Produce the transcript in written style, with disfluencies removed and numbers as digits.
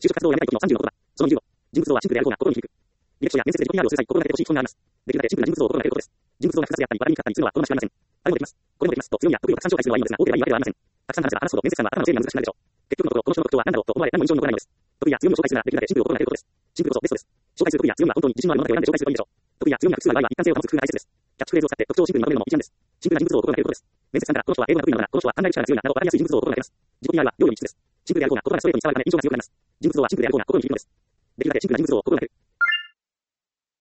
就職活動をやめたい時の36言葉。その20語。人物像はシンプルである方が心に響く。履歴書や面接で自己 PR をする際、心がけてほしい基本があります。できるだけシンプルな人物像を心がけることです。人物像が複雑であったり、わかりにくかったりするのは好ましくありません。あれもできます。これもできます。と強みや得意をたくさん紹介するのはいいのですが、多ければいいわけではありません。たくさん話せば話すほど面接官は頭の整理が難しくなるでしょう。結局のところ、この人の特徴は何だろうと思われ、何も印象に残らないのです。得意や強みを紹介するなら、できるだけシンプルを心がけることです。シンプルこそベストです。紹介する得意や強みは本当に自信のあるものだけを選んで紹介するといいでしょう。得意や強みが複数の場合は一貫性を保つ工夫が大切です。キャッチフレーズを使って特徴をシンプルにまとめるのも一案です。シンプルな人物像を心がけることです。面接官からこの人は英語が得意なのかな、この人は考える力が強いな、など分かりやすい人物像を心がけます。自己 PR は用意に必須です。シンプルである方が言葉がストレートに伝わるため印象が強くなります。人物像はシンプルである方が心に響くのです。できるだけシンプルな人物像を心がける。